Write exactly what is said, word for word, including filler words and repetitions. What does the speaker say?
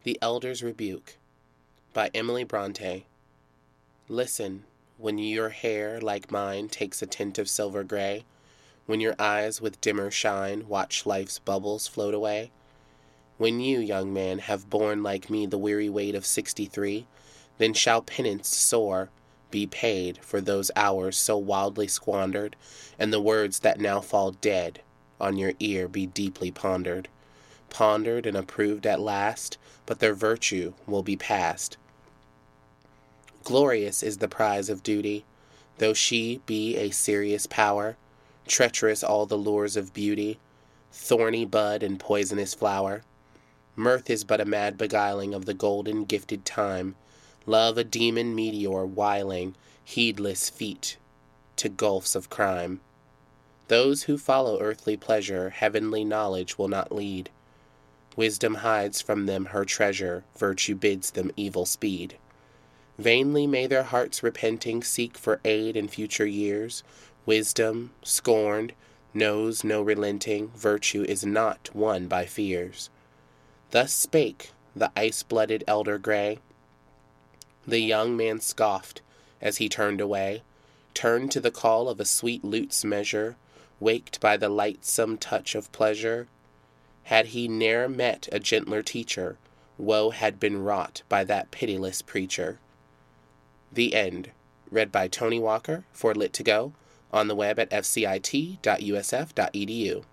The Elder's Rebuke by Emily Bronte. Listen, when your hair, like mine, takes a tint of silver gray, when your eyes with dimmer shine watch life's bubbles float away, when you, young man, have borne like me the weary weight of sixty-three, then shall penance sore be paid for those hours so wildly squandered, and the words that now fall dead on your ear be deeply pondered. Pondered and approved at last, but their virtue will be past. Glorious is the prize of duty, though she be a serious power, treacherous all the lures of beauty, thorny bud and poisonous flower. Mirth is but a mad beguiling of the golden gifted time, love a demon meteor wiling heedless feet to gulfs of crime. Those who follow earthly pleasure heavenly knowledge will not lead. Wisdom hides from them her treasure, virtue bids them evil speed. Vainly may their hearts repenting seek for aid in future years. Wisdom, scorned, knows no relenting, virtue is not won by fears. Thus spake the ice-blooded elder gray. The young man scoffed as he turned away, turned to the call of a sweet lute's measure, waked by the lightsome touch of pleasure. Had he ne'er met a gentler teacher, woe had been wrought by that pitiless preacher. The End. Read by Tony Walker for Lit to Go, on the web at f c i t dot u s f dot e d u.